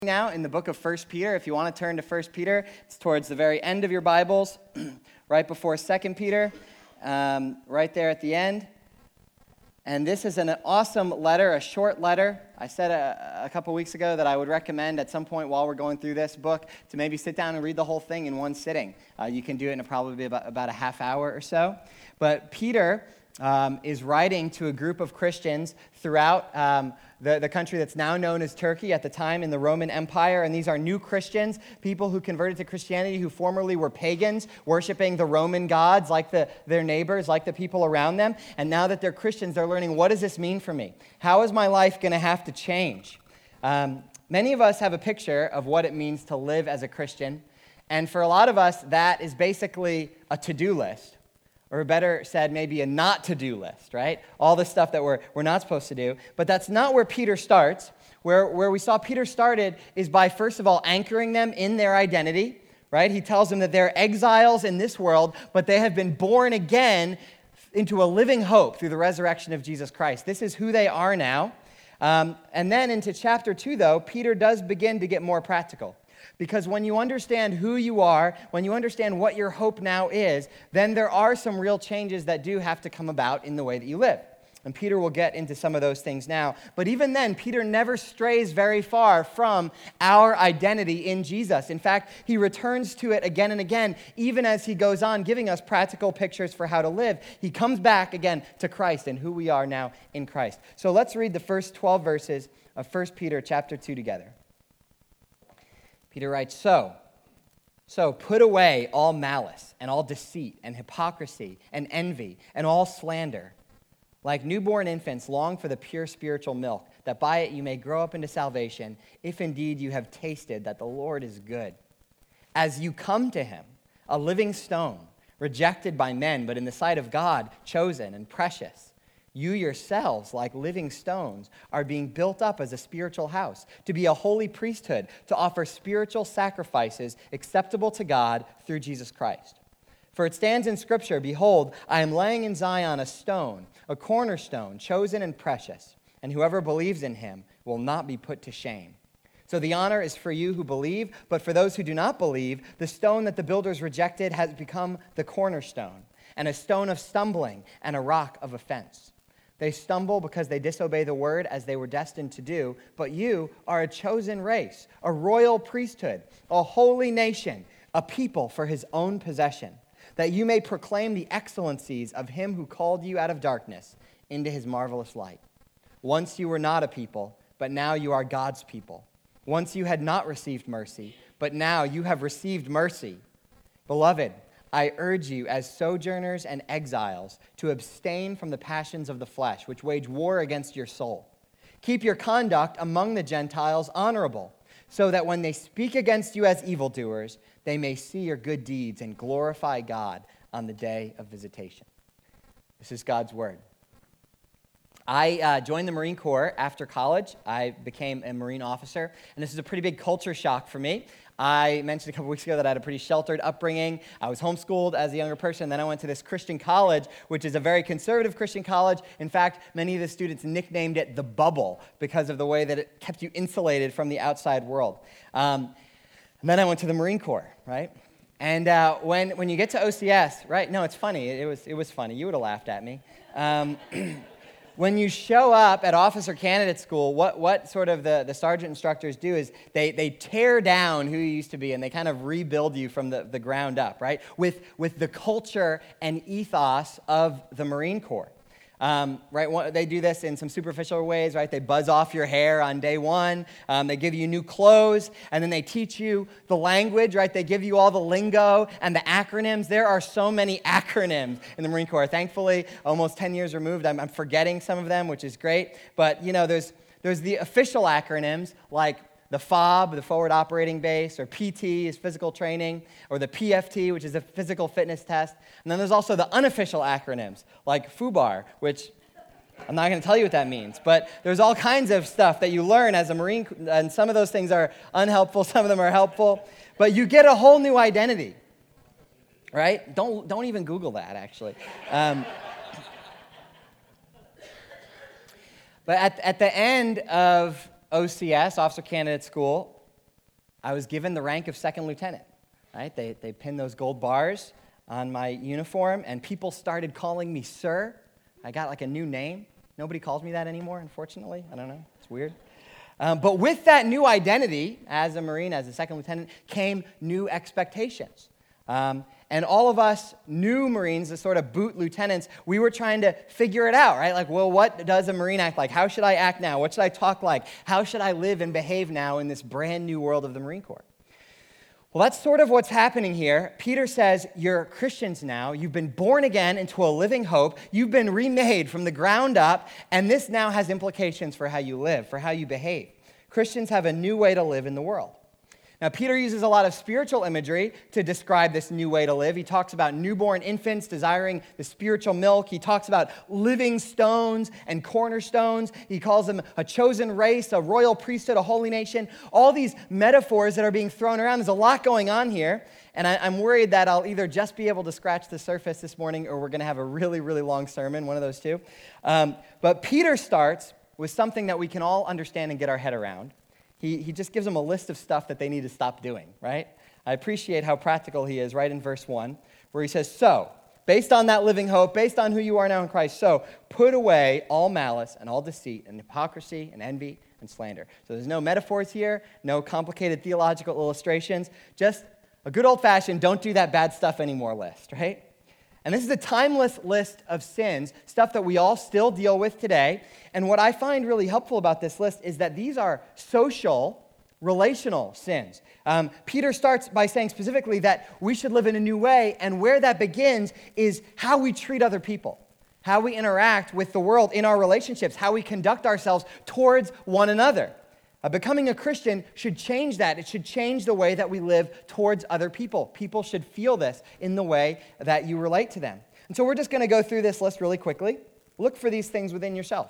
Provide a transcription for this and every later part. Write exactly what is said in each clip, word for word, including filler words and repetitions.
Now in the book of First Peter. If you want to turn to First Peter, it's towards the very end of your Bibles, right before Second Peter, um, right there at the end. And this is an awesome letter, a short letter. I said a, a couple weeks ago that I would recommend at some point while we're going through this book to maybe sit down and read the whole thing in one sitting. Uh, you can do it in probably about, about a half hour or so. But Peter um, is writing to a group of Christians throughout um, the, the country that's now known as Turkey, at the time in the Roman Empire. And these are new Christians, people who converted to Christianity who formerly were pagans, worshiping the Roman gods like the, their neighbors, like the people around them. And now that they're Christians, they're learning, what does this mean for me? How is my life going to have to change? Um, many of us have a picture of what it means to live as a Christian. And for a lot of us, that is basically a to-do list. Or better said, maybe a not-to-do list, right? All the stuff that we're, we're not supposed to do. But that's not where Peter starts. Where, where we saw Peter started is by, first of all, anchoring them in their identity, right? He tells them that they're exiles in this world, but they have been born again into a living hope through the resurrection of Jesus Christ. This is who they are now. Um, and then into chapter two, though, Peter does begin to get more practical. Because when you understand who you are, when you understand what your hope now is, then there are some real changes that do have to come about in the way that you live. And Peter will get into some of those things now. But even then, Peter never strays very far from our identity in Jesus. In fact, he returns to it again and again, even as he goes on giving us practical pictures for how to live. He comes back again to Christ and who we are now in Christ. So let's read the first twelve verses of First Peter chapter two together. Peter writes, so, so put away all malice and all deceit and hypocrisy and envy and all slander. Like newborn infants, long for the pure spiritual milk, that by it you may grow up into salvation, if indeed you have tasted that the Lord is good. As you come to him, a living stone, rejected by men, but in the sight of God, chosen and precious. You yourselves, like living stones, are being built up as a spiritual house, to be a holy priesthood, to offer spiritual sacrifices acceptable to God through Jesus Christ. For it stands in Scripture, behold, I am laying in Zion a stone, a cornerstone, chosen and precious, and whoever believes in him will not be put to shame. So the honor is for you who believe, but for those who do not believe, the stone that the builders rejected has become the cornerstone, and a stone of stumbling and a rock of offense. They stumble because they disobey the word as they were destined to do, but you are a chosen race, a royal priesthood, a holy nation, a people for his own possession, that you may proclaim the excellencies of him who called you out of darkness into his marvelous light. Once you were not a people, but now you are God's people. Once you had not received mercy, but now you have received mercy. Beloved, I urge you as sojourners and exiles to abstain from the passions of the flesh, which wage war against your soul. Keep your conduct among the Gentiles honorable, so that when they speak against you as evildoers, they may see your good deeds and glorify God on the day of visitation. This is God's word. I uh, joined the Marine Corps after college. I became a Marine officer, and this is a pretty big culture shock for me. I mentioned a couple weeks ago that I had a pretty sheltered upbringing. I was homeschooled as a younger person. Then I went to this Christian college, which is a very conservative Christian college. In fact, many of the students nicknamed it the bubble because of the way that it kept you insulated from the outside world. Um, and then I went to the Marine Corps, right? And uh, when when you get to O C S, right? No, it's funny. It, it was it was funny. You would have laughed at me. Um, When you show up at officer candidate school, what, what sort of the, the sergeant instructors do is they, they tear down who you used to be and they kind of rebuild you from the, the ground up, right? With, with the culture and ethos of the Marine Corps. Um, right, they do this in some superficial ways, right? They buzz off your hair on day one. Um, they give you new clothes, and then they teach you the language, right? They give you all the lingo and the acronyms. There are so many acronyms in the Marine Corps. Thankfully, almost ten years removed, I'm, I'm forgetting some of them, which is great. But, you know, there's there's the official acronyms, like the F O B, the Forward Operating Base, or P T is physical training, or the P F T, which is a physical fitness test. And then there's also the unofficial acronyms, like F U B A R, which I'm not going to tell you what that means. But there's all kinds of stuff that you learn as a Marine, and some of those things are unhelpful, some of them are helpful. But you get a whole new identity, right? Don't, don't even Google that, actually. Um, but at, at the end of O C S, Officer Candidate School, I was given the rank of second lieutenant, right? They, they pinned those gold bars on my uniform, and people started calling me sir. I got like a new name. Nobody calls me that anymore, unfortunately. I don't know. It's weird. Um, but with that new identity as a Marine, as a second lieutenant, came new expectations. Um, and all of us new Marines, the sort of boot lieutenants, we were trying to figure it out, right? Like, well, what does a Marine act like? How should I act now? What should I talk like? How should I live and behave now in this brand new world of the Marine Corps? Well, that's sort of what's happening here. Peter says, you're Christians now. You've been born again into a living hope. You've been remade from the ground up, and this now has implications for how you live, for how you behave. Christians have a new way to live in the world. Now, Peter uses a lot of spiritual imagery to describe this new way to live. He talks about newborn infants desiring the spiritual milk. He talks about living stones and cornerstones. He calls them a chosen race, a royal priesthood, a holy nation. All these metaphors that are being thrown around. There's a lot going on here. And I, I'm worried that I'll either just be able to scratch the surface this morning or we're going to have a really, really long sermon, one of those two. Um, but Peter starts with something that we can all understand and get our head around. He, he just gives them a list of stuff that they need to stop doing, right? I appreciate how practical he is right in verse one, where he says, so, based on that living hope, based on who you are now in Christ, so put away all malice and all deceit and hypocrisy and envy and slander. So there's no metaphors here, no complicated theological illustrations, just a good old-fashioned don't do that bad stuff anymore list, right? And this is a timeless list of sins, stuff that we all still deal with today. And what I find really helpful about this list is that these are social, relational sins. Um, Peter starts by saying specifically that we should live in a new way, and where that begins is how we treat other people, how we interact with the world in our relationships, how we conduct ourselves towards one another. Uh, becoming a Christian should change that. It should change the way that we live towards other people. People should feel this in the way that you relate to them. And so we're just going to go through this list really quickly. Look for these things within yourself.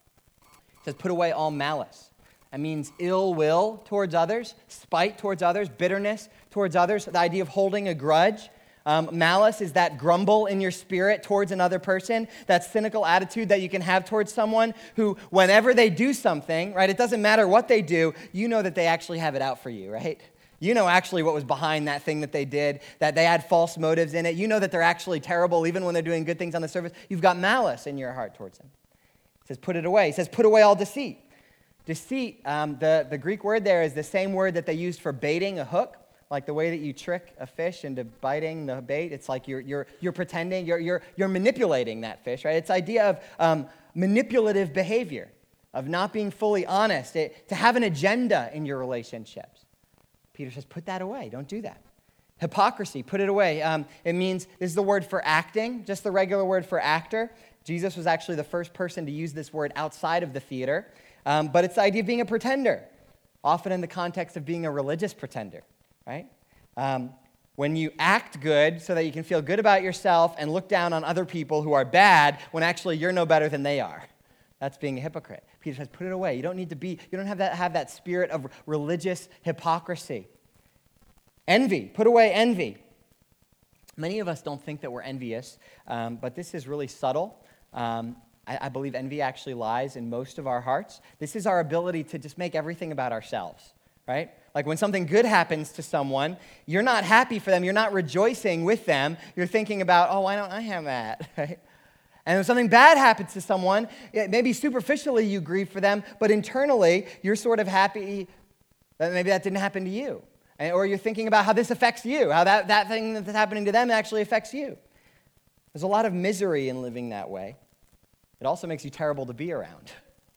It says, put away all malice. That means ill will towards others, spite towards others, bitterness towards others, the idea of holding a grudge. Um, malice is that grumble in your spirit towards another person, that cynical attitude that you can have towards someone who, whenever they do something, right, it doesn't matter what they do, you know that they actually have it out for you, right? You know actually what was behind that thing that they did, that they had false motives in it. You know that they're actually terrible even when they're doing good things on the surface. You've got malice in your heart towards them. It says put it away. It says put away all deceit. Deceit, um, the, the Greek word there is the same word that they used for baiting a hook. Like the way that you trick a fish into biting the bait, it's like you're you're you're pretending, you're you're you're manipulating that fish, right? It's the idea of um, manipulative behavior, of not being fully honest, it, to have an agenda in your relationships. Peter says, put that away. Don't do that. Hypocrisy, put it away. Um, it means, this is the word for acting, just the regular word for actor. Jesus was actually the first person to use this word outside of the theater, um, but it's the idea of being a pretender, often in the context of being a religious pretender. Right? Um, when you act good so that you can feel good about yourself and look down on other people who are bad when actually you're no better than they are. That's being a hypocrite. Peter says, put it away. You don't need to be, you don't have that have that spirit of religious hypocrisy. Envy, put away envy. Many of us don't think that we're envious, um, but this is really subtle. Um, I, I believe envy actually lies in most of our hearts. This is our ability to just make everything about ourselves, right? Like when something good happens to someone, you're not happy for them, you're not rejoicing with them, you're thinking about, oh, why don't I have that, right? And when something bad happens to someone, maybe superficially you grieve for them, but internally you're sort of happy that maybe that didn't happen to you. Or you're thinking about how this affects you, how that, that thing that's happening to them actually affects you. There's a lot of misery in living that way. It also makes you terrible to be around.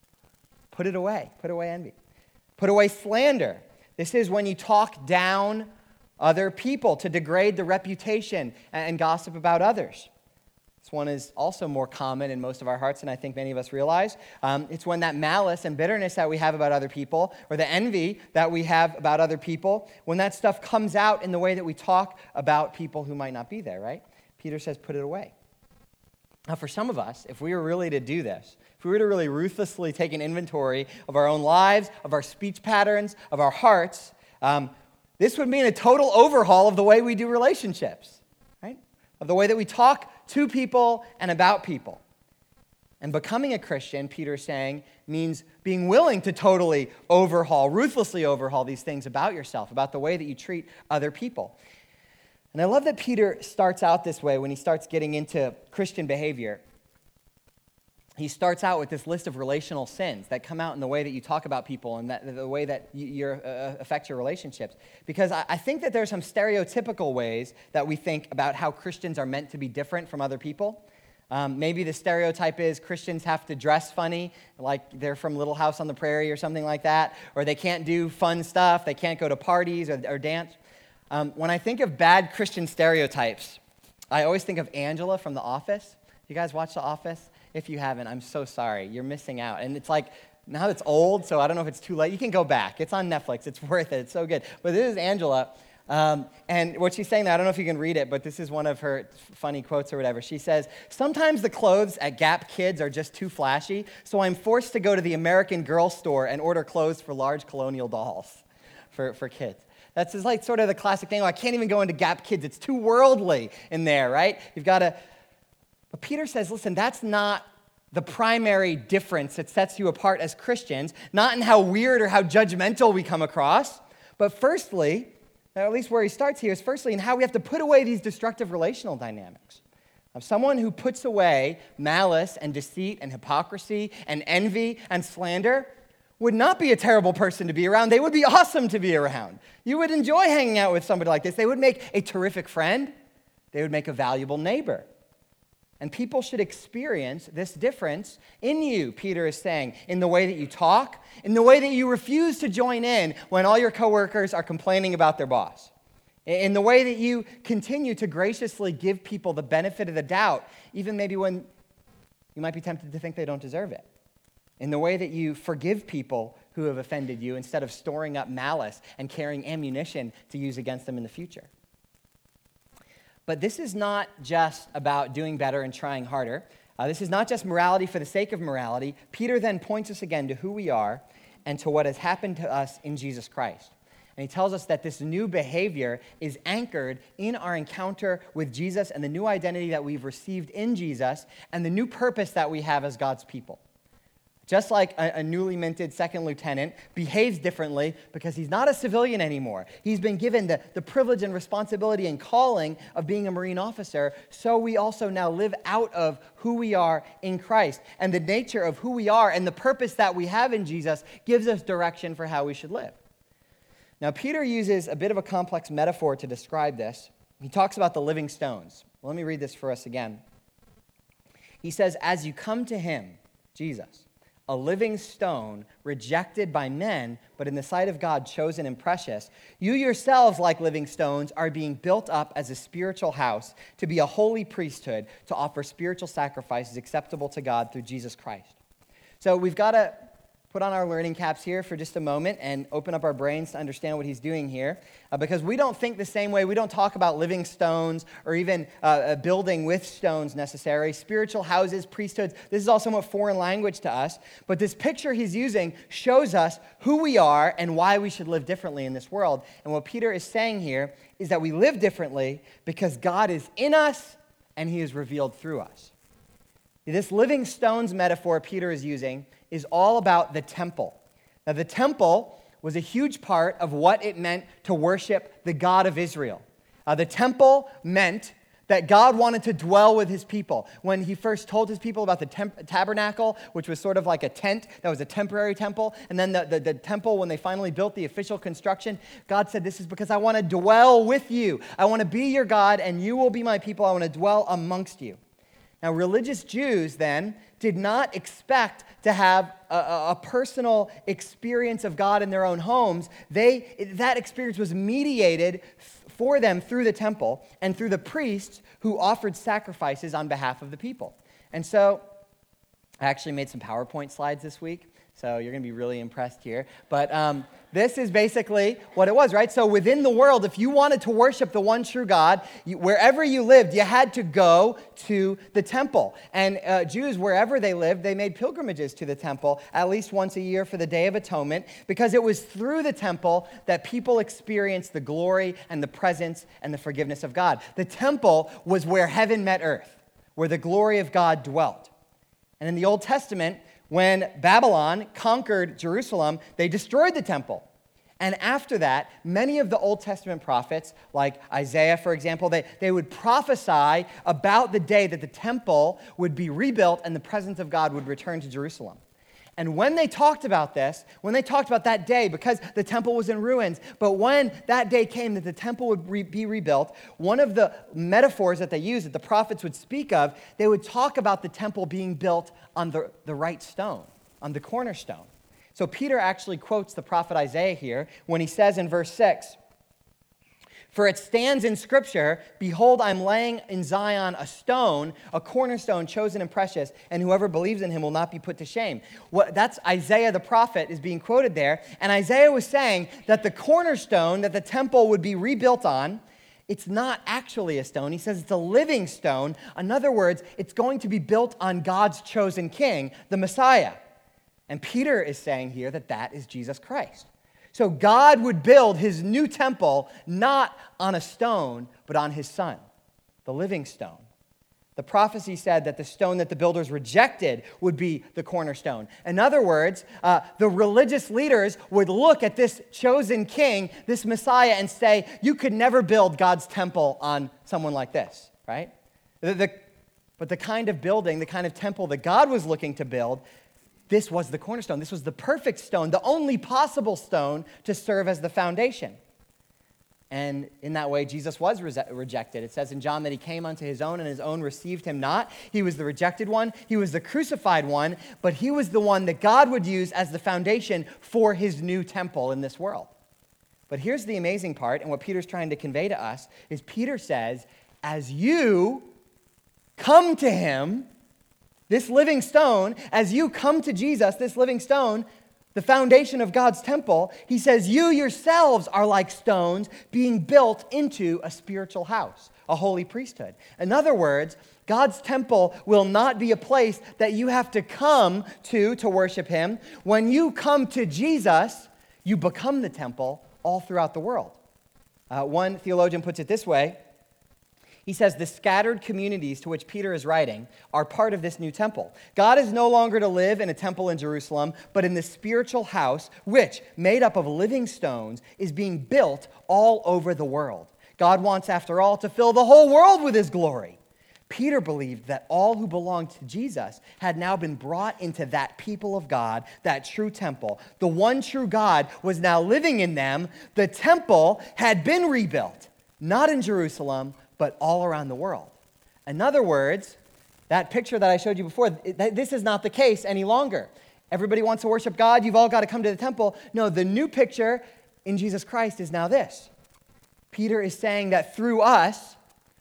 Put it away. Put away envy. Put away slander. This is when you talk down other people to degrade the reputation and gossip about others. This one is also more common in most of our hearts than I think many of us realize. Um, it's when that malice and bitterness that we have about other people, or the envy that we have about other people, when that stuff comes out in the way that we talk about people who might not be there, right? Peter says, put it away. Now, for some of us, if we were really to do this, if we were to really ruthlessly take an inventory of our own lives, of our speech patterns, of our hearts, um, this would mean a total overhaul of the way we do relationships, right? Of the way that we talk to people and about people. And becoming a Christian, Peter is saying, means being willing to totally overhaul, ruthlessly overhaul these things about yourself, about the way that you treat other people. And I love that Peter starts out this way when he starts getting into Christian behavior. He starts out with this list of relational sins that come out in the way that you talk about people and that, the way that you, you uh, affect your relationships. Because I, I think that there's some stereotypical ways that we think about how Christians are meant to be different from other people. Um, maybe the stereotype is Christians have to dress funny, like they're from Little House on the Prairie or something like that, or they can't do fun stuff, they can't go to parties or, or dance. Um, when I think of bad Christian stereotypes, I always think of Angela from The Office. You guys watch The Office? If you haven't, I'm so sorry. You're missing out. And it's like, now it's old, so I don't know if it's too late. You can go back. It's on Netflix. It's worth it. It's so good. But this is Angela. Um, and what she's saying there, I don't know if you can read it, but this is one of her funny quotes or whatever. She says, sometimes the clothes at Gap Kids are just too flashy, so I'm forced to go to the American Girl store and order clothes for large colonial dolls for, for kids. That's just like sort of the classic thing. Oh, I can't even go into Gap Kids. It's too worldly in there, right? You've got to... But Peter says, listen, that's not the primary difference that sets you apart as Christians, not in how weird or how judgmental we come across, but firstly, or at least where he starts here, is firstly in how we have to put away these destructive relational dynamics. Of someone who puts away malice and deceit and hypocrisy and envy and slander would not be a terrible person to be around. They would be awesome to be around. You would enjoy hanging out with somebody like this. They would make a terrific friend. They would make a valuable neighbor. And people should experience this difference in you, Peter is saying, in the way that you talk, in the way that you refuse to join in when all your coworkers are complaining about their boss, in the way that you continue to graciously give people the benefit of the doubt, even maybe when you might be tempted to think they don't deserve it, in the way that you forgive people who have offended you instead of storing up malice and carrying ammunition to use against them in the future. But this is not just about doing better and trying harder. Uh, this is not just morality for the sake of morality. Peter then points us again to who we are and to what has happened to us in Jesus Christ. And he tells us that this new behavior is anchored in our encounter with Jesus and the new identity that we've received in Jesus and the new purpose that we have as God's people. Just like a, a newly minted second lieutenant behaves differently because he's not a civilian anymore. He's been given the, the privilege and responsibility and calling of being a Marine officer, so we also now live out of who we are in Christ. And the nature of who we are and the purpose that we have in Jesus gives us direction for how we should live. Now, Peter uses a bit of a complex metaphor to describe this. He talks about the living stones. Well, let me read this for us again. He says, as you come to him, Jesus, a living stone, rejected by men, but in the sight of God, chosen and precious. You yourselves, like living stones, are being built up as a spiritual house to be a holy priesthood, to offer spiritual sacrifices acceptable to God through Jesus Christ. So we've got to put on our learning caps here for just a moment and open up our brains to understand what he's doing here. Uh, because we don't think the same way. We don't talk about living stones or even uh, a building with stones necessarily. Spiritual houses, priesthoods, this is all somewhat foreign language to us. But this picture he's using shows us who we are and why we should live differently in this world. And what Peter is saying here is that we live differently because God is in us and he is revealed through us. This living stones metaphor Peter is using is all about the temple. Now, the temple was a huge part of what it meant to worship the God of Israel. Uh, the temple meant that God wanted to dwell with his people. When he first told his people about the temp- tabernacle, which was sort of like a tent, that was a temporary temple, and then the, the, the temple, when they finally built the official construction, God said, this is because I want to dwell with you. I want to be your God, and you will be my people. I want to dwell amongst you. Now, religious Jews then did not expect to have a, a personal experience of God in their own homes. They, that experience was mediated for them through the temple and through the priests who offered sacrifices on behalf of the people. And so I actually made some PowerPoint slides this week, so you're going to be really impressed here. But um, this is basically what it was, right? So within the world, if you wanted to worship the one true God, you, wherever you lived, you had to go to the temple. And uh, Jews, wherever they lived, they made pilgrimages to the temple at least once a year for the Day of Atonement, because it was through the temple that people experienced the glory and the presence and the forgiveness of God. The temple was where heaven met earth, where the glory of God dwelt. And in the Old Testament, when Babylon conquered Jerusalem, they destroyed the temple. And after that, many of the Old Testament prophets, like Isaiah, for example, they, they would prophesy about the day that the temple would be rebuilt and the presence of God would return to Jerusalem. And when they talked about this, when they talked about that day, because the temple was in ruins, but when that day came that the temple would re- be rebuilt, one of the metaphors that they used, that the prophets would speak of, they would talk about the temple being built on the, the right stone, on the cornerstone. So Peter actually quotes the prophet Isaiah here when he says in verse six, "For it stands in Scripture, behold, I'm laying in Zion a stone, a cornerstone chosen and precious, and whoever believes in him will not be put to shame." What, that's Isaiah the prophet is being quoted there. And Isaiah was saying that the cornerstone that the temple would be rebuilt on, it's not actually a stone. He says it's a living stone. In other words, it's going to be built on God's chosen king, the Messiah. And Peter is saying here that that is Jesus Christ. So God would build his new temple not on a stone, but on his son, the living stone. The prophecy said that the stone that the builders rejected would be the cornerstone. In other words, uh, the religious leaders would look at this chosen king, this Messiah, and say, you could never build God's temple on someone like this, right? The, the, but the kind of building, the kind of temple that God was looking to build, this was the cornerstone. This was the perfect stone, the only possible stone to serve as the foundation. And in that way, Jesus was re- rejected. It says in John that he came unto his own, and his own received him not. He was the rejected one. He was the crucified one, but he was the one that God would use as the foundation for his new temple in this world. But here's the amazing part, and what Peter's trying to convey to us, is Peter says, as you come to him, this living stone, as you come to Jesus, this living stone, the foundation of God's temple, he says, you yourselves are like stones being built into a spiritual house, a holy priesthood. In other words, God's temple will not be a place that you have to come to to worship him. When you come to Jesus, you become the temple all throughout the world. Uh, one theologian puts it this way. He says the scattered communities to which Peter is writing are part of this new temple. God is no longer to live in a temple in Jerusalem, but in the spiritual house, which, made up of living stones, is being built all over the world. God wants, after all, to fill the whole world with his glory. Peter believed that all who belonged to Jesus had now been brought into that people of God, that true temple. The one true God was now living in them. The temple had been rebuilt, not in Jerusalem, but all around the world. In other words, that picture that I showed you before, this is not the case any longer. Everybody wants to worship God. You've all got to come to the temple. No, the new picture in Jesus Christ is now this. Peter is saying that through us,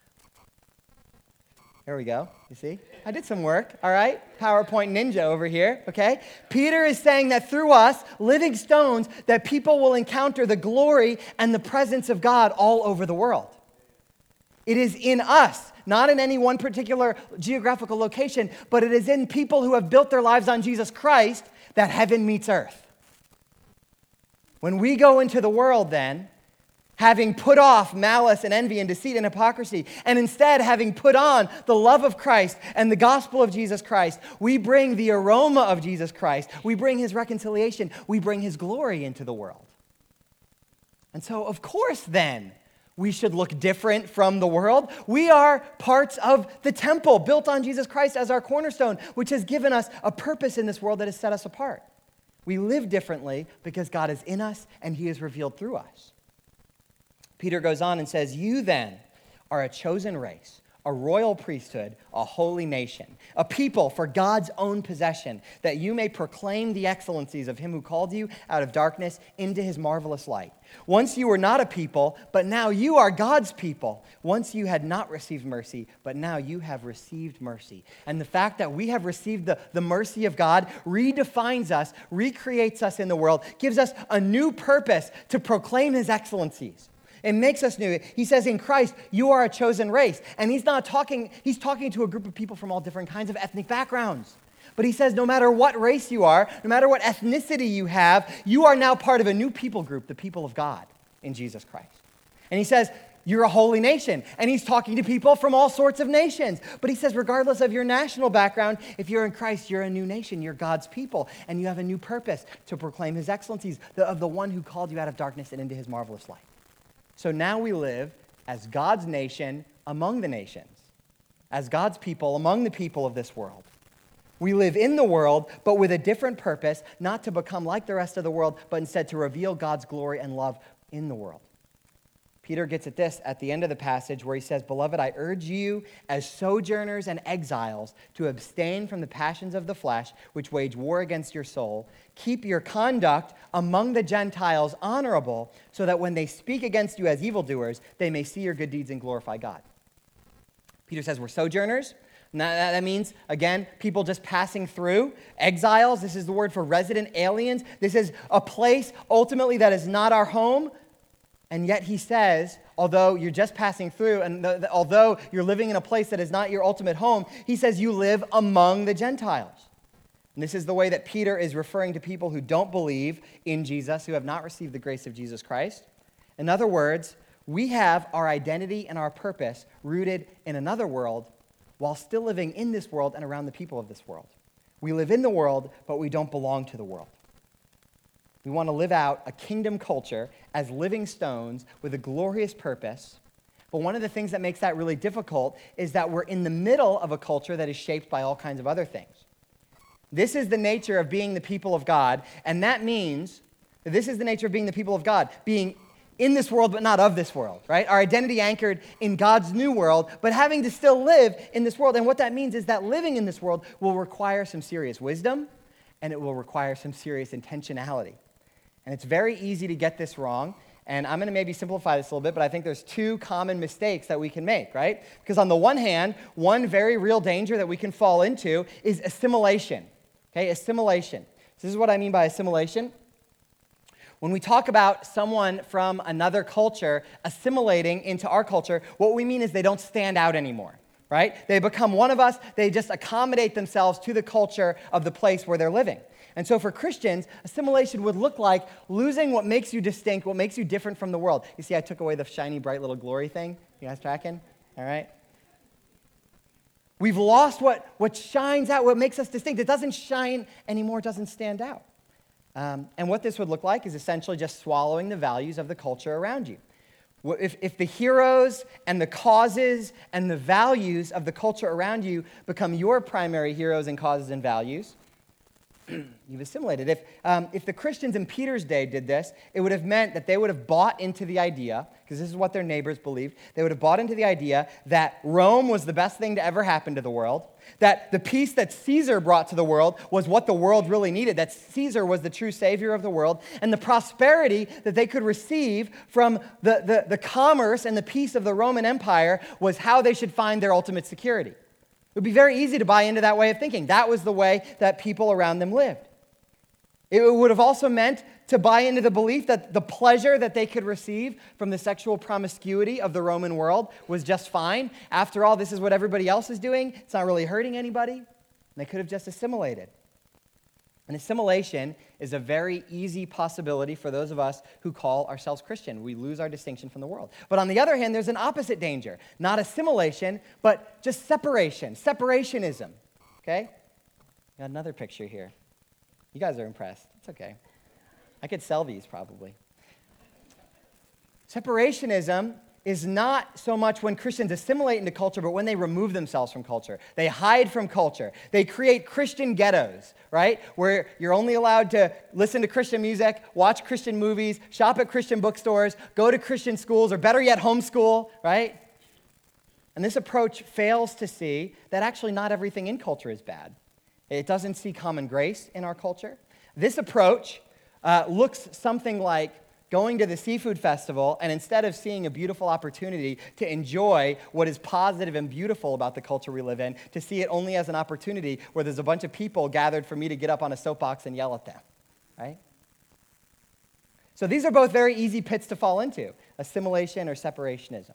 there we go, you see? I did some work, all right? PowerPoint ninja over here, okay? Peter is saying that through us, living stones, that people will encounter the glory and the presence of God all over the world. It is in us, not in any one particular geographical location, but it is in people who have built their lives on Jesus Christ that heaven meets earth. When we go into the world then, having put off malice and envy and deceit and hypocrisy, and instead having put on the love of Christ and the gospel of Jesus Christ, we bring the aroma of Jesus Christ. We bring his reconciliation. We bring his glory into the world. And so, of course, then, we should look different from the world. We are parts of the temple built on Jesus Christ as our cornerstone, which has given us a purpose in this world that has set us apart. We live differently because God is in us and he is revealed through us. Peter goes on and says, you then are a chosen race, a royal priesthood, a holy nation, a people for God's own possession, that you may proclaim the excellencies of him who called you out of darkness into his marvelous light. Once you were not a people, but now you are God's people. Once you had not received mercy, but now you have received mercy. And the fact that we have received the, the mercy of God redefines us, recreates us in the world, gives us a new purpose to proclaim his excellencies. It makes us new. He says in Christ, you are a chosen race. And he's not talking, he's talking to a group of people from all different kinds of ethnic backgrounds. But he says no matter what race you are, no matter what ethnicity you have, you are now part of a new people group, the people of God in Jesus Christ. And he says, You're a holy nation. And he's talking to people from all sorts of nations. But he says, regardless of your national background, if you're in Christ, you're a new nation. You're God's people. And you have a new purpose to proclaim his excellencies, the, of the one who called you out of darkness and into his marvelous light. So now we live as God's nation among the nations, as God's people among the people of this world. We live in the world, but with a different purpose, not to become like the rest of the world, but instead to reveal God's glory and love in the world. Peter gets at this at the end of the passage where he says, "Beloved, I urge you as sojourners and exiles to abstain from the passions of the flesh, which wage war against your soul. Keep your conduct among the Gentiles honorable, so that when they speak against you as evildoers, they may see your good deeds and glorify God." Peter says we're sojourners. And that, that means, again, people just passing through. Exiles, this is the word for resident aliens. This is a place, ultimately, that is not our home. And yet he says, although you're just passing through, and the, the, although you're living in a place that is not your ultimate home, he says you live among the Gentiles. And this is the way that Peter is referring to people who don't believe in Jesus, who have not received the grace of Jesus Christ. In other words, we have our identity and our purpose rooted in another world while still living in this world and around the people of this world. We live in the world, but we don't belong to the world. We want to live out a kingdom culture as living stones with a glorious purpose. But one of the things that makes that really difficult is that we're in the middle of a culture that is shaped by all kinds of other things. This is the nature of being the people of God, and that means that this is the nature of being the people of God, being in this world but not of this world, right? Our identity anchored in God's new world, but having to still live in this world. And what that means is that living in this world will require some serious wisdom, and it will require some serious intentionality. And it's very easy to get this wrong. And I'm going to maybe simplify this a little bit, but I think there's two common mistakes that we can make, right? Because on the one hand, one very real danger that we can fall into is assimilation, okay? Assimilation. So this is what I mean by assimilation. When we talk about someone from another culture assimilating into our culture, what we mean is they don't stand out anymore, right? They become one of us. They just accommodate themselves to the culture of the place where they're living. And so for Christians, assimilation would look like losing what makes you distinct, what makes you different from the world. You see, I took away the shiny, bright little glory thing. You guys tracking? All right? We've lost what, what shines out, what makes us distinct. It doesn't shine anymore, it doesn't stand out. Um, and what this would look like is essentially just swallowing the values of the culture around you. If, if the heroes and the causes and the values of the culture around you become your primary heroes and causes and values, you've assimilated. If, um, if the Christians in Peter's day did this, it would have meant that they would have bought into the idea, because this is what their neighbors believed, they would have bought into the idea that Rome was the best thing to ever happen to the world, that the peace that Caesar brought to the world was what the world really needed, that Caesar was the true savior of the world, and the prosperity that they could receive from the, the, the commerce and the peace of the Roman Empire was how they should find their ultimate security. It would be very easy to buy into that way of thinking. That was the way that people around them lived. It would have also meant to buy into the belief that the pleasure that they could receive from the sexual promiscuity of the Roman world was just fine. After all, this is what everybody else is doing. It's not really hurting anybody. And they could have just assimilated. And assimilation is a very easy possibility for those of us who call ourselves Christian. We lose our distinction from the world. But on the other hand, there's an opposite danger. Not assimilation, but just separation, separationism. Okay? Got another picture here. You guys are impressed. It's okay. I could sell these probably. Separationism is not so much when Christians assimilate into culture, but when they remove themselves from culture. They hide from culture. They create Christian ghettos, right? Where you're only allowed to listen to Christian music, watch Christian movies, shop at Christian bookstores, go to Christian schools, or better yet, homeschool, right? And this approach fails to see that actually not everything in culture is bad. It doesn't see common grace in our culture. This approach uh, looks something like going to the seafood festival, and instead of seeing a beautiful opportunity to enjoy what is positive and beautiful about the culture we live in, to see it only as an opportunity where there's a bunch of people gathered for me to get up on a soapbox and yell at them, right? So these are both very easy pits to fall into, assimilation or separationism.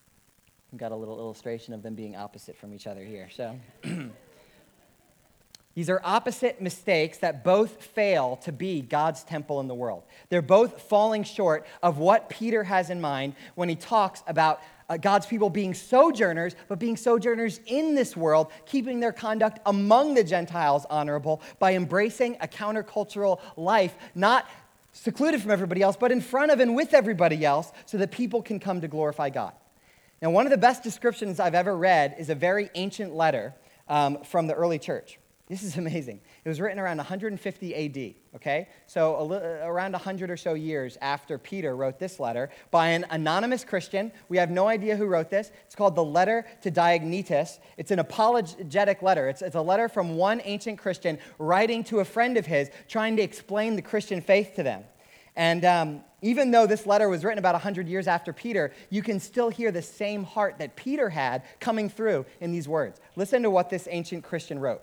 We've got a little illustration of them being opposite from each other here. So These are opposite mistakes that both fail to be God's temple in the world. They're both falling short of what Peter has in mind when he talks about uh, God's people being sojourners, but being sojourners in this world, keeping their conduct among the Gentiles honorable by embracing a countercultural life, not secluded from everybody else, but in front of and with everybody else, so that people can come to glorify God. Now, one of the best descriptions I've ever read is a very ancient letter um, from the early church. This is amazing. It was written around one hundred fifty A D, okay? So a li- around one hundred or so years after Peter wrote this letter by an anonymous Christian. We have no idea who wrote this. It's called the Letter to Diognetus. It's an apologetic letter. It's, it's a letter from one ancient Christian writing to a friend of his, trying to explain the Christian faith to them. And um, even though this letter was written about one hundred years after Peter, you can still hear the same heart that Peter had coming through in these words. Listen to what this ancient Christian wrote.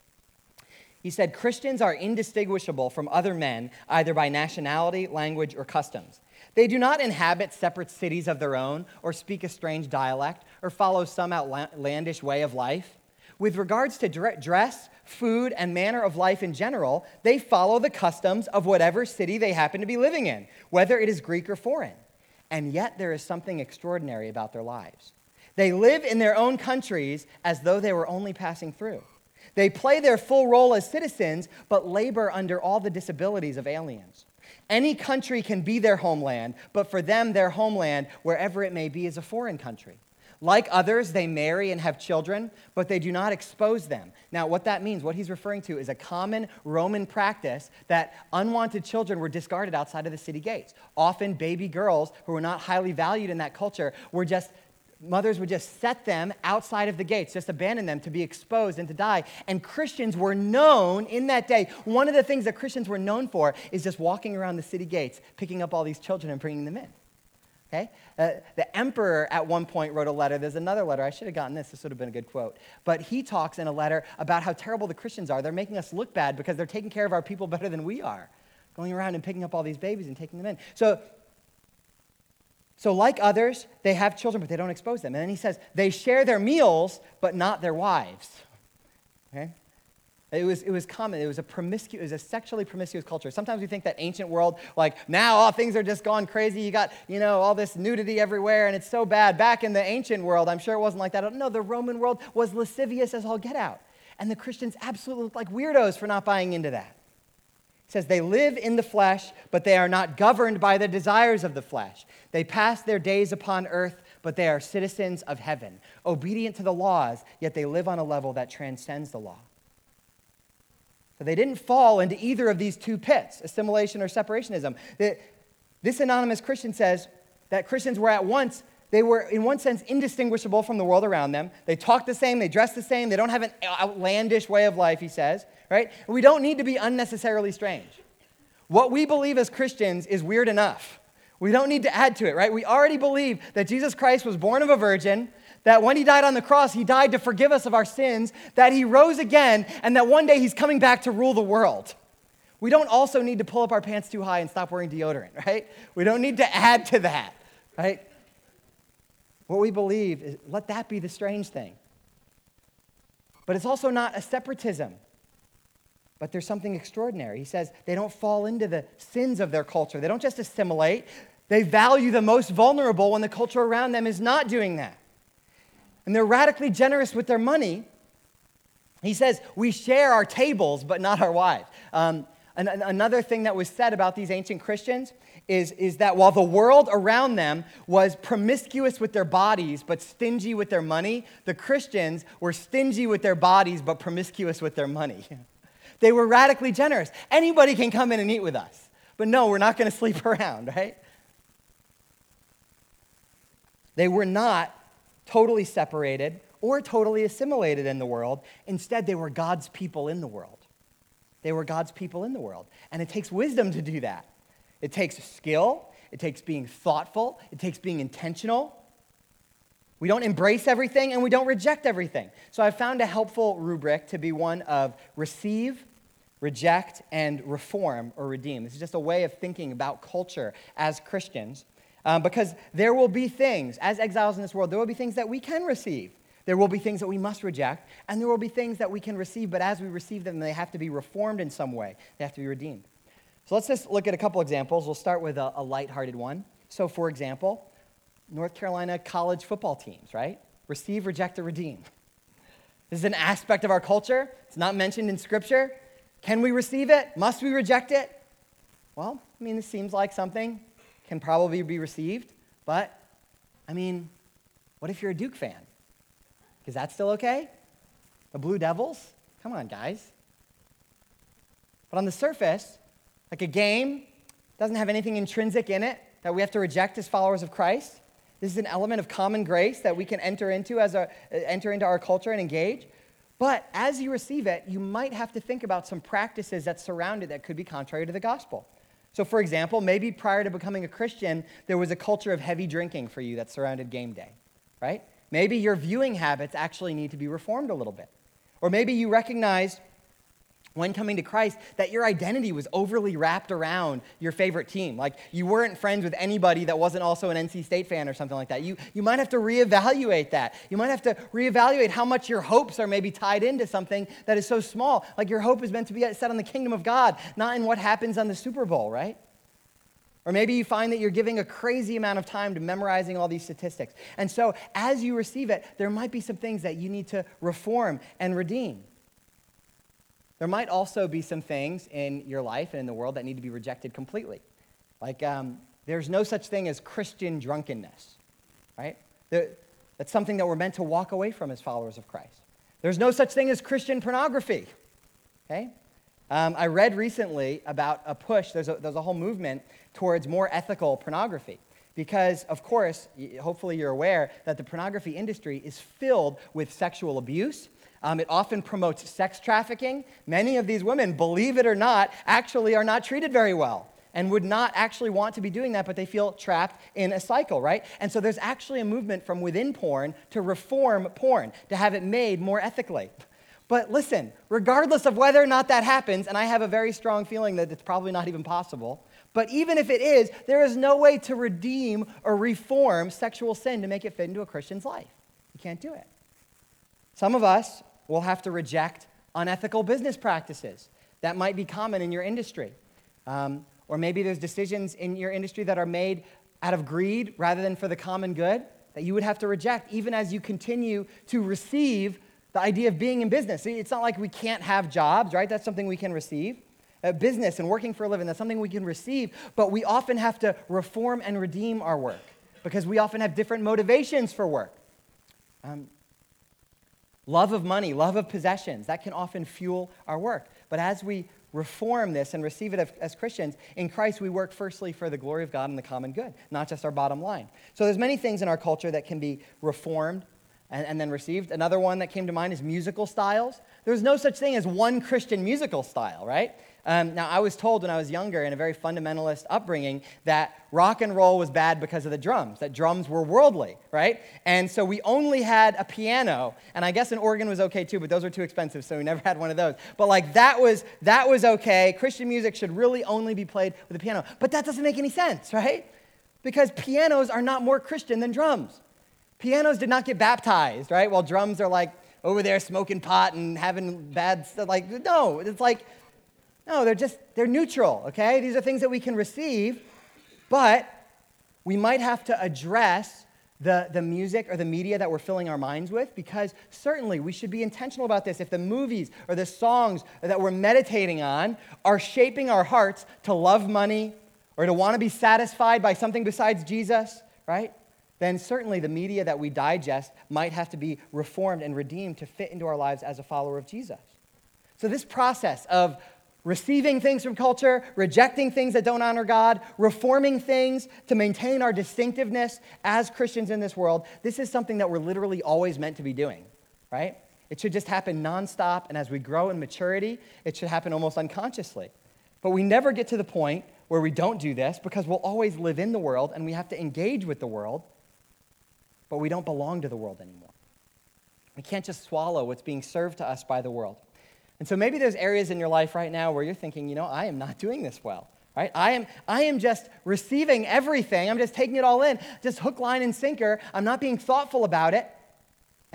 He said, Christians are indistinguishable from other men, either by nationality, language, or customs. They do not inhabit separate cities of their own, or speak a strange dialect, or follow some outlandish way of life. With regards to dress, food, and manner of life in general, they follow the customs of whatever city they happen to be living in, whether it is Greek or foreign. And yet there is something extraordinary about their lives. They live in their own countries as though they were only passing through. They play their full role as citizens, but labor under all the disabilities of aliens. Any country can be their homeland, but for them, their homeland, wherever it may be, is a foreign country. Like others, they marry and have children, but they do not expose them. Now, what that means, what he's referring to, is a common Roman practice that unwanted children were discarded outside of the city gates. Often, baby girls who were not highly valued in that culture were just Mothers would just set them outside of the gates, just abandon them to be exposed and to die. And Christians were known in that day. One of the things that Christians were known for is just walking around the city gates, picking up all these children and bringing them in. Okay? Uh, the emperor at one point wrote a letter. There's another letter. I should have gotten this. This would have been a good quote. But he talks in a letter about how terrible the Christians are. They're making us look bad because they're taking care of our people better than we are, going around and picking up all these babies and taking them in. So, So like others, they have children, but they don't expose them. And then he says, they share their meals, but not their wives. Okay? It was, it was common. It was a promiscuous, it was a sexually promiscuous culture. Sometimes we think that ancient world, like now all things are just gone crazy. You got, you know, all this nudity everywhere, and it's so bad. Back in the ancient world, I'm sure it wasn't like that. No, the Roman world was lascivious as all get out. And the Christians absolutely looked like weirdos for not buying into that. It says they live in the flesh, but they are not governed by the desires of the flesh. They pass their days upon earth, but they are citizens of heaven, obedient to the laws, yet they live on a level that transcends the law. So they didn't fall into either of these two pits, assimilation or separationism. This anonymous Christian says that Christians were at once, they were in one sense indistinguishable from the world around them. They talk the same, they dress the same, they don't have an outlandish way of life, he says. Right? We don't need to be unnecessarily strange. What we believe as Christians is weird enough. We don't need to add to it, right? We already believe that Jesus Christ was born of a virgin, that when he died on the cross, he died to forgive us of our sins, that he rose again, and that one day he's coming back to rule the world. We don't also need to pull up our pants too high and stop wearing deodorant, right? We don't need to add to that, right? What we believe is, let that be the strange thing. But it's also not a separatism. But there's something extraordinary. He says they don't fall into the sins of their culture. They don't just assimilate. They value the most vulnerable when the culture around them is not doing that. And they're radically generous with their money. He says, we share our tables, but not our wives. Um, and, and another thing that was said about these ancient Christians is, is that while the world around them was promiscuous with their bodies, but stingy with their money, the Christians were stingy with their bodies, but promiscuous with their money. They were radically generous. Anybody can come in and eat with us. But no, we're not going to sleep around, right? They were not totally separated or totally assimilated in the world. Instead, they were God's people in the world. They were God's people in the world. And it takes wisdom to do that. It takes skill. It takes being thoughtful. It takes being intentional. We don't embrace everything, and we don't reject everything. So I've found a helpful rubric to be one of receive, reject, and reform or redeem. This is just a way of thinking about culture as Christians, um, because there will be things, as exiles in this world, there will be things that we can receive, There will be things that we must reject, and there will be things that we can receive, but as we receive them, they have to be reformed in some way. They have to be redeemed. So let's just look at a couple examples. We'll start with a, a lighthearted one. So for example, North Carolina college football teams, right? Receive, reject, or redeem. This is an aspect of our culture. It's not mentioned in Scripture. Can we receive it? Must we reject it? Well, I mean, this seems like something can probably be received, but, I mean, what if you're a Duke fan? Is that still okay? The Blue Devils? Come on, guys. But on the surface, like a game doesn't have anything intrinsic in it that we have to reject as followers of Christ. This is an element of common grace that we can enter into as a, enter into our culture and engage. But as you receive it, you might have to think about some practices that surround it that could be contrary to the gospel. So for example, maybe prior to becoming a Christian, there was a culture of heavy drinking for you that surrounded game day, right? Maybe your viewing habits actually need to be reformed a little bit. Or maybe you recognized when coming to Christ that your identity was overly wrapped around your favorite team. Like you weren't friends with anybody that wasn't also an N C State fan or something like that. You, you might have to reevaluate that. You might have to reevaluate how much your hopes are maybe tied into something that is so small. Like your hope is meant to be set on the kingdom of God, not in what happens on the Super Bowl, right? Or maybe you find that you're giving a crazy amount of time to memorizing all these statistics. And so as you receive it, there might be some things that you need to reform and redeem. There might also be some things in your life and in the world that need to be rejected completely. Like um, there's no such thing as Christian drunkenness, right? There, that's something that we're meant to walk away from as followers of Christ. There's no such thing as Christian pornography, okay? Um, I read recently about a push, there's a, there's a whole movement towards more ethical pornography. Because, of course, hopefully you're aware that the pornography industry is filled with sexual abuse. Um, it often promotes sex trafficking. Many of these women, believe it or not, actually are not treated very well and would not actually want to be doing that, but they feel trapped in a cycle, right? And so there's actually a movement from within porn to reform porn, to have it made more ethically. But listen, regardless of whether or not that happens, and I have a very strong feeling that it's probably not even possible, but even if it is, there is no way to redeem or reform sexual sin to make it fit into a Christian's life. You can't do it. Some of us will have to reject unethical business practices that might be common in your industry. Um, or maybe there's decisions in your industry that are made out of greed rather than for the common good that you would have to reject even as you continue to receive the idea of being in business. It's not like we can't have jobs, right? That's something we can receive. Uh, business and working for a living, that's something we can receive, but we often have to reform and redeem our work because we often have different motivations for work. Um, love of money, love of possessions, that can often fuel our work. But as we reform this and receive it as, as Christians, in Christ we work firstly for the glory of God and the common good, not just our bottom line. So there's many things in our culture that can be reformed and, and then received. Another one that came to mind is musical styles. There's no such thing as one Christian musical style, right? Um, now, I was told when I was younger in a very fundamentalist upbringing that rock and roll was bad because of the drums, that drums were worldly, right? And so we only had a piano, and I guess an organ was okay too, but those were too expensive, so we never had one of those. But like that was that was okay. Christian music should really only be played with a piano. But that doesn't make any sense, right? Because pianos are not more Christian than drums. Pianos did not get baptized, right? While drums are like over there smoking pot and having bad stuff. Like, no, it's like, no, they're just, they're neutral, okay? These are things that we can receive, but we might have to address the, the music or the media that we're filling our minds with, because certainly we should be intentional about this. If the movies or the songs that we're meditating on are shaping our hearts to love money or to want to be satisfied by something besides Jesus, right? Then certainly the media that we digest might have to be reformed and redeemed to fit into our lives as a follower of Jesus. So this process of receiving things from culture, rejecting things that don't honor God, reforming things to maintain our distinctiveness as Christians in this world, this is something that we're literally always meant to be doing, right? It should just happen nonstop, and as we grow in maturity, it should happen almost unconsciously. But we never get to the point where we don't do this because we'll always live in the world and we have to engage with the world, but we don't belong to the world anymore. We can't just swallow what's being served to us by the world. And so maybe there's areas in your life right now where you're thinking, you know, I am not doing this well, right? I am I am just receiving everything. I'm just taking it all in, just hook, line, and sinker. I'm not being thoughtful about it.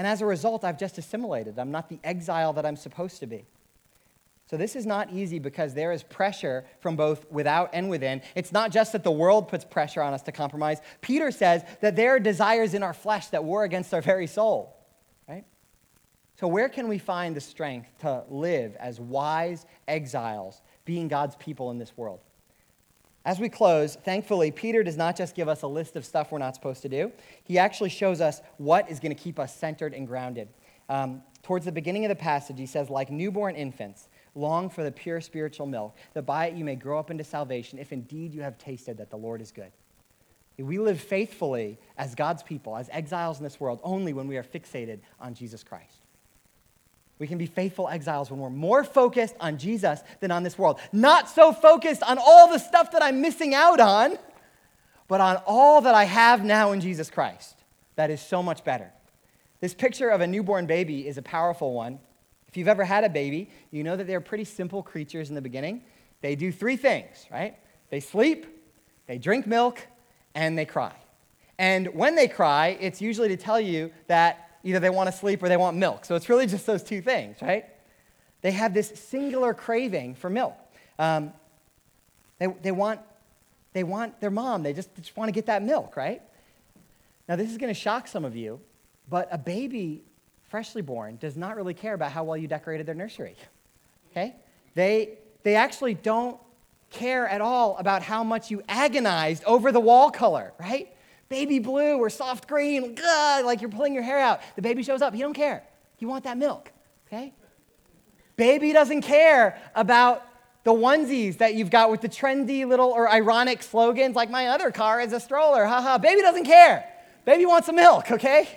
And as a result, I've just assimilated. I'm not the exile that I'm supposed to be. So this is not easy because there is pressure from both without and within. It's not just that the world puts pressure on us to compromise. Peter says that there are desires in our flesh that war against our very soul, right? So where can we find the strength to live as wise exiles, being God's people in this world? As we close, thankfully, Peter does not just give us a list of stuff we're not supposed to do. He actually shows us what is going to keep us centered and grounded. Um, towards the beginning of the passage, he says, like newborn infants, long for the pure spiritual milk, that by it you may grow up into salvation, if indeed you have tasted that the Lord is good. We live faithfully as God's people, as exiles in this world, only when we are fixated on Jesus Christ. We can be faithful exiles when we're more focused on Jesus than on this world. Not so focused on all the stuff that I'm missing out on, but on all that I have now in Jesus Christ. That is so much better. This picture of a newborn baby is a powerful one. If you've ever had a baby, you know that they're pretty simple creatures in the beginning. They do three things, right? They sleep, they drink milk, and they cry. And when they cry, it's usually to tell you that either they want to sleep or they want milk. So it's really just those two things, right? They have this singular craving for milk. Um, they, they, want, they want their mom. They just, just want to get that milk, right? Now, this is going to shock some of you, but a baby freshly born does not really care about how well you decorated their nursery, okay? They, they actually don't care at all about how much you agonized over the wall color, right? Baby blue or soft green, ugh, like you're pulling your hair out. The baby shows up. He don't care. He want that milk, okay? Baby doesn't care about the onesies that you've got with the trendy little or ironic slogans like my other car is a stroller, haha. Baby doesn't care. Baby wants some milk, okay?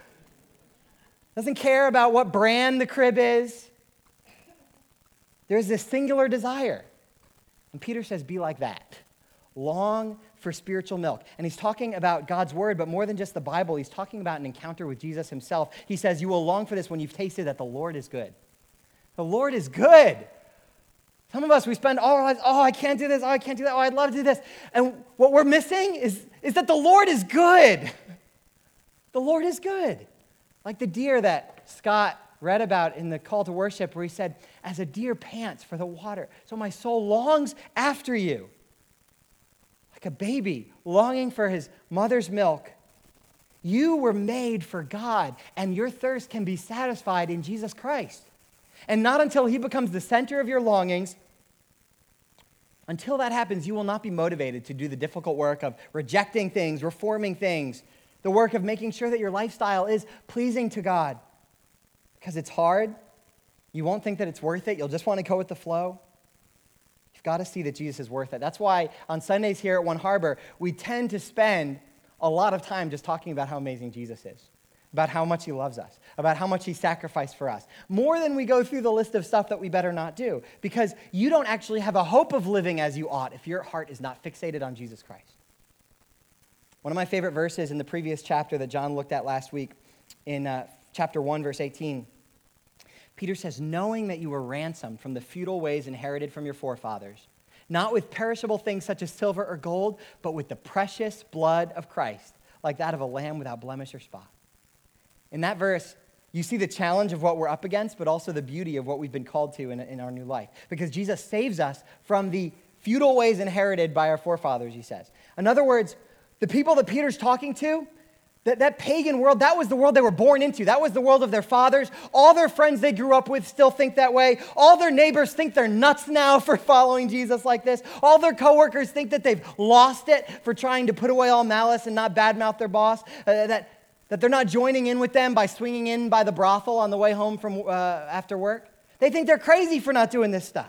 Doesn't care about what brand the crib is. There's this singular desire. And Peter says, be like that. Long for spiritual milk. And he's talking about God's word, but more than just the Bible, he's talking about an encounter with Jesus himself. He says, you will long for this when you've tasted that the Lord is good. The Lord is good. Some of us, we spend all our lives, oh, I can't do this, oh, I can't do that, oh, I'd love to do this. And what we're missing is, is that the Lord is good. The Lord is good. Like the deer that Scott read about in the call to worship where he said, as a deer pants for the water, so my soul longs after you. Like a baby longing for his mother's milk. You were made for God, and your thirst can be satisfied in Jesus Christ. And not until he becomes the center of your longings, until that happens, you will not be motivated to do the difficult work of rejecting things, reforming things, the work of making sure that your lifestyle is pleasing to God. Because it's hard. You won't think that it's worth it. You'll just want to go with the flow. You've got to see that Jesus is worth it. That's why on Sundays here at One Harbor, we tend to spend a lot of time just talking about how amazing Jesus is, about how much he loves us, about how much he sacrificed for us, more than we go through the list of stuff that we better not do, because you don't actually have a hope of living as you ought if your heart is not fixated on Jesus Christ. One of my favorite verses in the previous chapter that John looked at last week, in uh, chapter one, verse eighteen, Peter says, knowing that you were ransomed from the futile ways inherited from your forefathers, not with perishable things such as silver or gold, but with the precious blood of Christ, like that of a lamb without blemish or spot. In that verse, you see the challenge of what we're up against, but also the beauty of what we've been called to in, in our new life. Because Jesus saves us from the futile ways inherited by our forefathers, he says. In other words, the people that Peter's talking to, That, that pagan world, that was the world they were born into. That was the world of their fathers. All their friends they grew up with still think that way. All their neighbors think they're nuts now for following Jesus like this. All their coworkers think that they've lost it for trying to put away all malice and not badmouth their boss. Uh, that, that they're not joining in with them by swinging in by the brothel on the way home from uh, after work. They think they're crazy for not doing this stuff.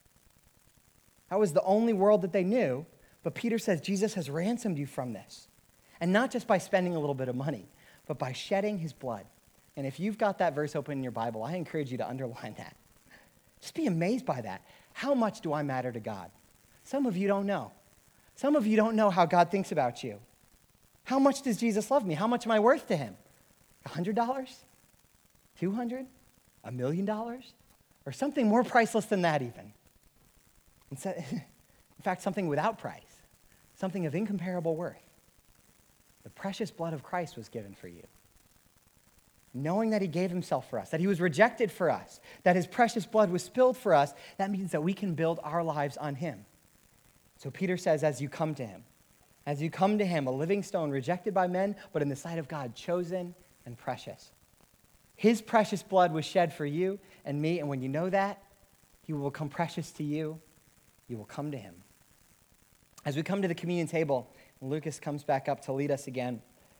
That was the only world that they knew. But Peter says Jesus has ransomed you from this. And not just by spending a little bit of money, but by shedding his blood. And if you've got that verse open in your Bible, I encourage you to underline that. Just be amazed by that. How much do I matter to God? Some of you don't know. Some of you don't know how God thinks about you. How much does Jesus love me? How much am I worth to him? one hundred dollars? two hundred dollars? A million dollars? Or something more priceless than that even. In fact, something without price. Something of incomparable worth. The precious blood of Christ was given for you. knowing that he gave himself for us, that he was rejected for us, that his precious blood was spilled for us, that means that we can build our lives on him. So Peter says, as you come to him, as you come to him, a living stone rejected by men, but in the sight of God, chosen and precious. His precious blood was shed for you and me, and when you know that, he will become precious to you. You will come to him. As we come to the communion table, and Lucas comes back up to lead us again,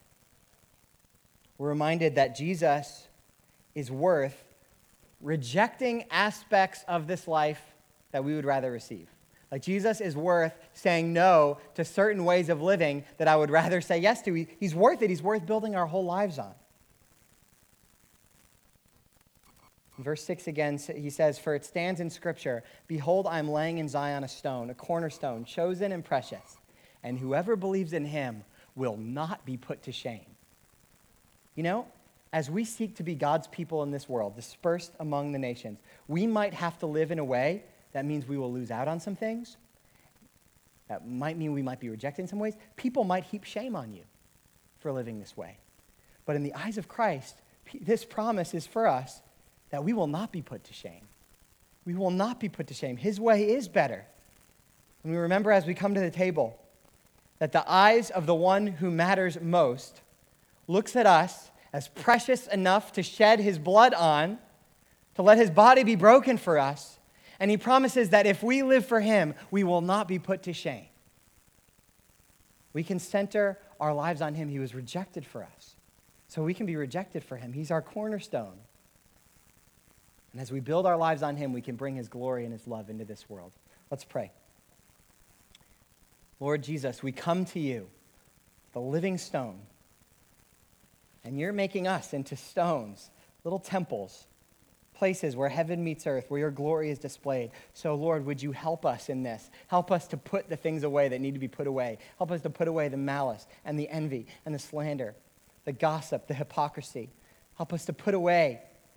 we're reminded that Jesus is worth rejecting aspects of this life that we would rather receive. Like Jesus is worth saying no to certain ways of living that I would rather say yes to. He, he's worth it. He's worth building our whole lives on. In verse six again, he says, "For it stands in Scripture, behold, I am laying in Zion a stone, a cornerstone, chosen and precious, and whoever believes in him will not be put to shame." You know, as we seek to be God's people in this world, dispersed among the nations, we might have to live in a way that means we will lose out on some things. That might mean we might be rejected in some ways. People might heap shame on you for living this way. But in the eyes of Christ, this promise is for us that we will not be put to shame. We will not be put to shame. His way is better. And we remember as we come to the table that the eyes of the one who matters most looks at us as precious enough to shed his blood on, to let his body be broken for us. And he promises that if we live for him, we will not be put to shame. We can center our lives on him. He was rejected for us. So we can be rejected for him. He's our cornerstone. And as we build our lives on him, we can bring his glory and his love into this world. Let's pray. Lord Jesus, we come to you, the living stone. And you're making us into stones, little temples, places where heaven meets earth, where your glory is displayed. So, Lord, would you help us in this? Help us to put the things away that need to be put away. Help us to put away the malice and the envy and the slander, the gossip, the hypocrisy. Help us to put away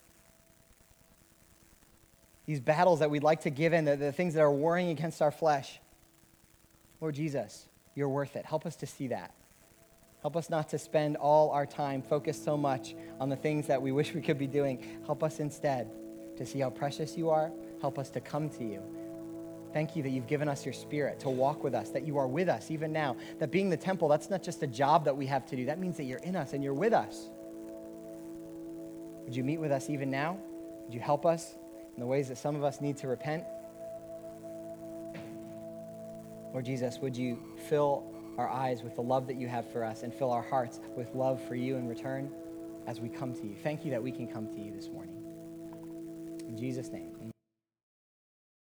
these battles that we'd like to give in, the, the things that are warring against our flesh. Lord Jesus, you're worth it. Help us to see that. Help us not to spend all our time focused so much on the things that we wish we could be doing. Help us instead to see how precious you are. Help us to come to you. Thank you that you've given us your Spirit to walk with us, that you are with us even now, that being the temple, that's not just a job that we have to do. That means that you're in us and you're with us. Would you meet with us even now? Would you help us in the ways that some of us need to repent? Lord Jesus, would you fill our eyes with the love that you have for us and fill our hearts with love for you in return as we come to you. Thank you that we can come to you this morning. In Jesus' name.